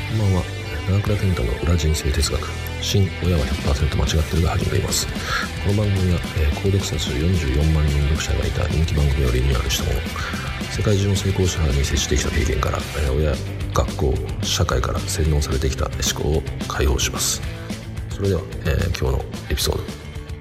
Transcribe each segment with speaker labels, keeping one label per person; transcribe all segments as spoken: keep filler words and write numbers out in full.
Speaker 1: こんばんは。長倉健太の裏人生哲学、新親は ひゃくパーセント 間違ってるが始めています。この番組は、えー、購読者数よんじゅうよんまんにん読者がいた人気番組をリニューアルしたもの、世界中の成功者に接してきた経験から、えー、親、学校、社会から洗脳されてきた思考を解放します。それでは、えー、今日のエピソード。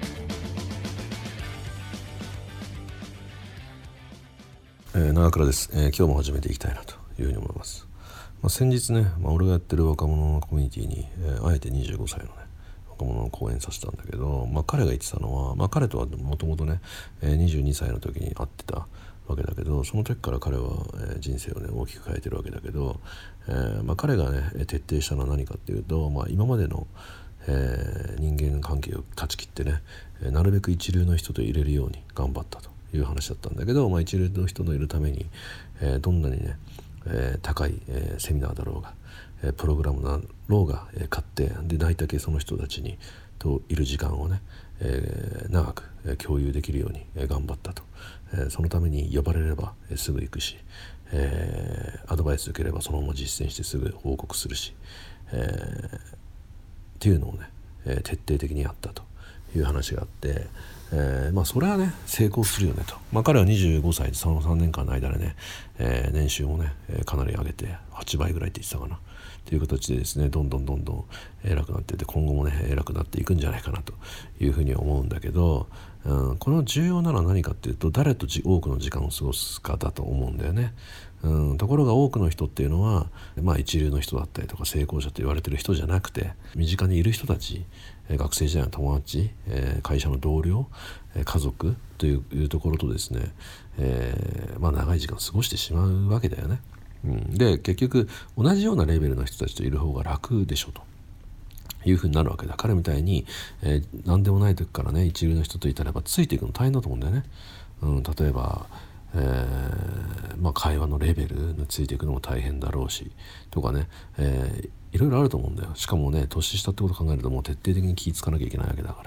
Speaker 1: えー、長倉です、えー、今日も始めていきたいなというふうに思います。まあ、先日ね、まあ、俺がやってる若者のコミュニティに、えー、あえてにじゅうごさいのね若者の講演させたんだけど、まあ、彼が言ってたのは、まあ、彼とはもともとね、えー、にじゅうにさいの時に会ってたわけだけど、その時から彼は、えー、人生をね大きく変えてるわけだけど、えーまあ、彼がね徹底したのは何かっていうと、まあ、今までの、えー、人間関係を断ち切ってね、えー、なるべく一流の人と入れるように頑張ったという話だったんだけど、まあ、一流の人のいるために、えー、どんなにねえー、高い、えー、セミナーだろうが、えー、プログラムだろうが、えー、買ってで大体その人たちにといる時間をね、えー、長く、えー、共有できるように、えー、頑張ったと、えー、そのために呼ばれれば、えー、すぐ行くし、えー、アドバイス受ければそのまま実践してすぐ報告するし、えー、っていうのをね、えー、徹底的にやったという話があって、えー、まあそれはね成功するよねと、まあ、彼はにじゅうごさいでそのさんねんかんの間でね、えー、年収もね、えー、かなり上げてはちばいぐらいって言ってたかなという形でですね、どんどんどんどん偉くなっていって今後もね偉くなっていくんじゃないかなというふうに思うんだけど、うん、この重要なのは何かっていうと、誰と多くの時間を過ごすかだと思うんだよね。うん、ところが多くの人っていうのは、まあ、一流の人だったりとか成功者と言われてる人じゃなくて、身近にいる人たち、学生時代の友達、会社の同僚、家族というところとですね、えーまあ、長い時間過ごしてしまうわけだよね。うん、で結局同じようなレベルの人たちといる方が楽でしょというふうになるわけだ。彼みたいに、えー、何でもない時からね一流の人といたらばついていくの大変だと思うんだよね。うん、例えばえーまあ、会話のレベルについていくのも大変だろうしとかね、えー、いろいろあると思うんだよ。しかもね年下ってことを考えるともう徹底的に気ぃつかなきゃいけないわけだから、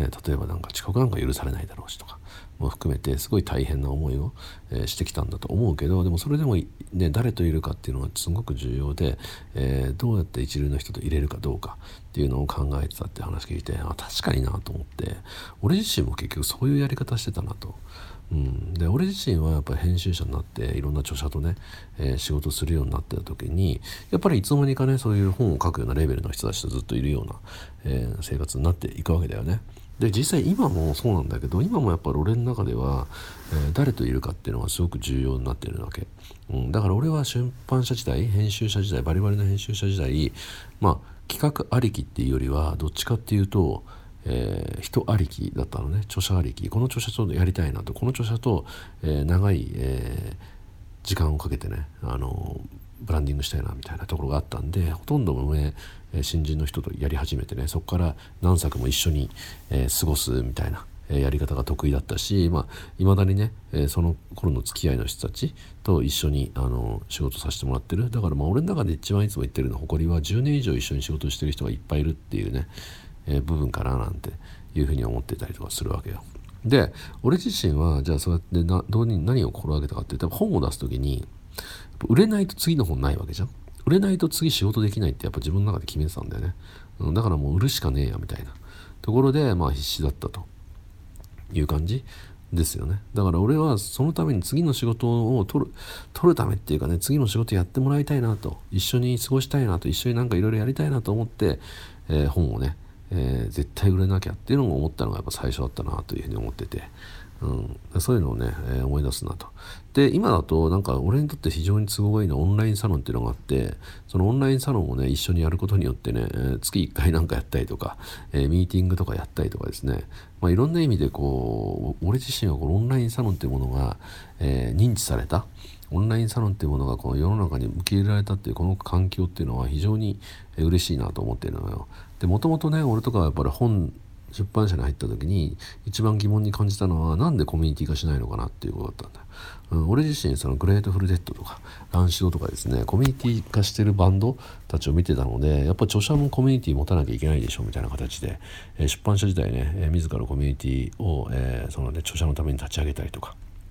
Speaker 1: ね、例えばなんか遅刻なんか許されないだろうしとかも含めてすごい大変な思いを、えー、してきたんだと思うけど、でもそれでも、ね、誰といるかっていうのがすごく重要で、えー、どうやって一流の人と入れるかどうかっていうのを考えてたって話聞いて、あ確かになと思って、俺自身も結局そういうやり方してたなと。うん、で俺自身はやっぱり編集者になっていろんな著者とね、えー、仕事するようになってた時にやっぱりいつの間にかねそういう本を書くようなレベルの人たちとずっといるような、えー、生活になっていくわけだよね。で実際今もそうなんだけど、今もやっぱり俺の中では、えー、誰といるかっていうのがすごく重要になっているわけ、うん、だから俺は出版社時代編集者時代バリバリの編集者時代、まあ企画ありきっていうよりはどっちかっていうとえー、人ありきだったのね。著者ありき、この著者とやりたいなと、この著者と、えー、長い、えー、時間をかけてね、あのブランディングしたいなみたいなところがあったんで、ほとんど上新人の人とやり始めてね、そこから何作も一緒に、えー、過ごすみたいなやり方が得意だったし、まあ、未だにね、えー、その頃の付き合いの人たちと一緒にあの仕事させてもらってる。だからまあ俺の中で一番いつも言ってるの誇りはじゅうねん以上一緒に仕事してる人がいっぱいいるっていうね、えー、部分かななんていうふうに思ってたりとかするわけよ。で俺自身はじゃあそうやってなどうに何を心がけたかって言ったら、本を出す時に売れないと次の本ないわけじゃん。売れないと次仕事できないってやっぱ自分の中で決めてたんだよね。うん、だからもう売るしかねえやみたいなところでまあ必死だったという感じですよね。だから俺はそのために次の仕事を取る取るためっていうかね、次の仕事やってもらいたいなと、一緒に過ごしたいなと、一緒になんかいろいろやりたいなと思って、えー、本をね、えー、絶対売れなきゃっていうのを思ったのがやっぱ最初だったなというふうに思ってて、うん、そういうのをね、えー、思い出すなと。で今だとなんか俺にとって非常に都合がいいのはオンラインサロンっていうのがあって、そのオンラインサロンをね一緒にやることによってね、えー、月いっかいなんかやったりとか、えー、ミーティングとかやったりとかですね、まあ、いろんな意味でこう俺自身はこのオンラインサロンっていうものが、えー、認知された、オンラインサロンっていうものがこの世の中に受け入れられたっていうこの環境っていうのは非常に嬉しいなと思っているのよ。でもともとね俺とかはやっぱり本出版社に入った時に一番疑問に感じたのは、なんでコミュニティ化しないのかなっていうことだったんだよ。うん、俺自身そのグレートフルデッドとかランシドとかですね、コミュニティ化してるバンドたちを見てたので、やっぱ著者もコミュニティ持たなきゃいけないでしょみたいな形で、えー、出版社時代ね、えー、自らコミュニティを、えーそのね、著者のために立ち上げたりとか、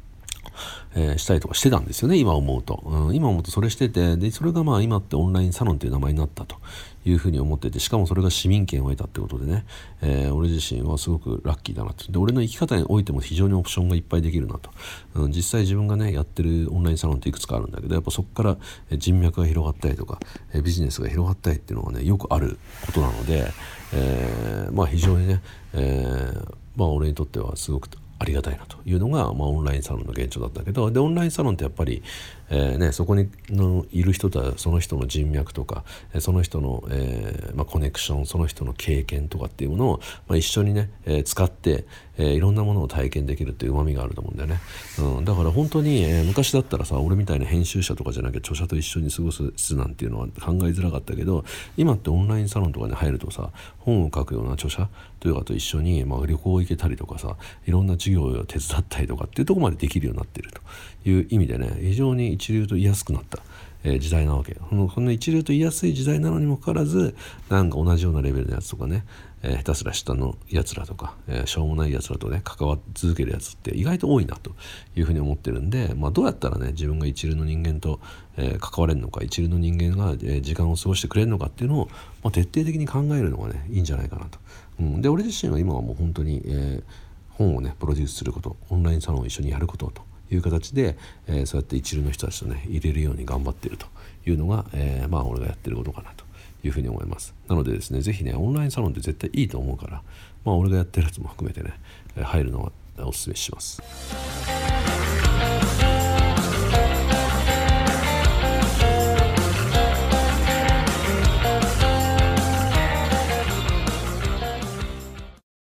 Speaker 1: えーしたりとかしてたんですよね、今思うと、うん、今思うとそれしてて、でそれがまあ今ってオンラインサロンという名前になったというふうに思ってて、しかもそれが市民権を得たってことでね、えー俺自身はすごくラッキーだなと。で俺の生き方においても非常にオプションがいっぱいできるなと、うん、実際自分がねやってるオンラインサロンっていくつかあるんだけど、やっぱそこから人脈が広がったりとかビジネスが広がったりっていうのはねよくあることなので、えーまあ非常にね、えーまあ俺にとってはすごくありがたいなというのが、まあ、オンラインサロンの現状だったけど、でオンラインサロンってやっぱり、えーね、そこにのいる人とはその人の人脈とかその人の、えーまあ、コネクション、その人の経験とかっていうものを、まあ、一緒にね、えー使って、えーいろんなものを体験できるっていう旨味があると思うんだよね、うん、だから本当に、えー昔だったらさ俺みたいな編集者とかじゃなきゃ著者と一緒に過ごすなんていうのは考えづらかったけど、今ってオンラインサロンとかに入るとさ、本を書くような著者とかと一緒に、まあ、旅行行けたりとかさ、いろんな授業を手伝ったりとかっていうところまでできるようになっているという意味でね、非常に一流と言いやすくなった、えー時代なわけよ。このこの一流と言いやすい時代なのにもかかわらず、なんか同じようなレベルのやつとかね、えー下手すら下のやつらとか、えーしょうもないやつらとね関わり続けるやつって意外と多いなというふうに思ってるんで、まあ、どうやったらね自分が一流の人間と、えー関われるのか、一流の人間が、えー時間を過ごしてくれるのかっていうのを、まあ、徹底的に考えるのがねいいんじゃないかなと、うん、で俺自身は今はもう本当に、えー本をねプロデュースすること、オンラインサロンを一緒にやることという形で、えーそうやって一流の人たちとね入れるように頑張っているというのが、えーまあ俺がやってることかなというふうに思います。なのでですね、ぜひねオンラインサロンって絶対いいと思うから、まあ俺がやってるやつも含めてね入るのはお勧めします。